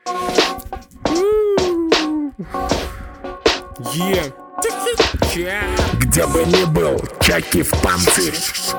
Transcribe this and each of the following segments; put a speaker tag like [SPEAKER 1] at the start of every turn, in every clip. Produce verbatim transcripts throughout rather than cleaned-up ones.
[SPEAKER 1] Yeah. Где бы ни был, чаки в панцирь.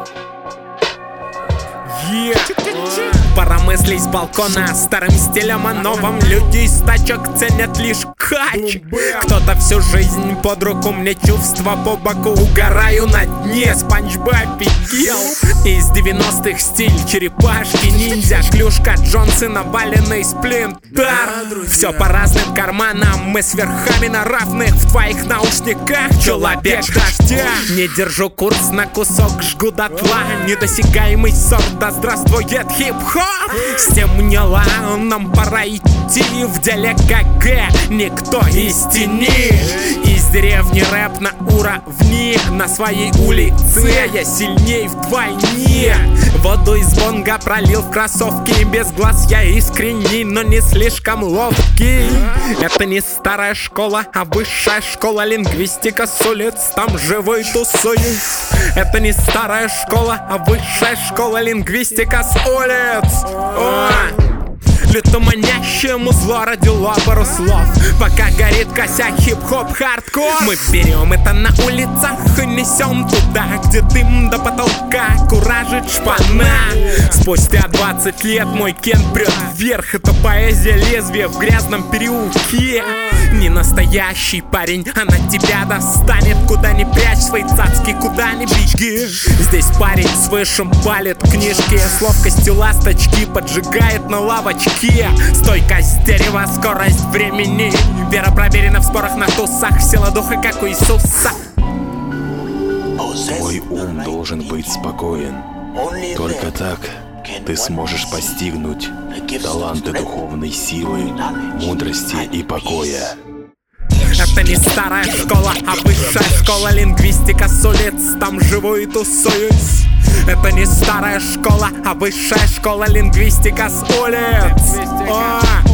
[SPEAKER 1] Yeah.
[SPEAKER 2] Пора мыслей с балкона старым стилем, о новом. Люди из тачек ценят лишь кач. Кто-то всю жизнь под руку, мне чувства по боку. Угораю на дне, Спанч Боб офигел. Из девяностых стиль черепашки, ниндзя, клюшка, Джонсы, наваленный сплинтер. Все по разным карманам, мы с верхами на равных. В твоих наушниках человек дождя. Не держу курс на кусок, жгу дотла. Недосягаемый сорт, да здравствует хип-хоп. Стемнело, нам пора идти. В деле КГ никто из тени. Из деревни рэп на уровне. На своей улице я сильней вдвойне. Воду из бонга пролил в кроссовки. Без глаз я искренний, но не слишком ловкий. Это не старая школа, а высшая школа. Лингвистика с улиц, там живой тусуюсь. Это не старая школа, а высшая школа. Лингвистика с улиц. О! Лютоманящему зло родило пару слов. Пока горит косяк, хип-хоп, хардкор. Мы берем это на улицах и несем туда, где дым до потолка куражит шпана. Спустя двадцать лет мой кен прет вверх. Это поэзия лезвия в грязном переулке. Не настоящий парень, она тебя достанет. Куда ни прячь свои цацки, куда ни беги. Здесь парень с высшим палит книжки. С ловкостью ласточки поджигает на лавочке. Стойкость дерева, скорость времени. Вера проверена в спорах на тусах. Сила духа, как у Иисуса.
[SPEAKER 3] Твой ум должен быть спокоен. Только так ты сможешь постигнуть таланты духовной силы, мудрости и покоя.
[SPEAKER 2] Это не старая школа, а высшая школа. Лингвистика с улиц, там живу и тусуюсь. Это не старая школа, а высшая школа. Лингвистика с улиц. О!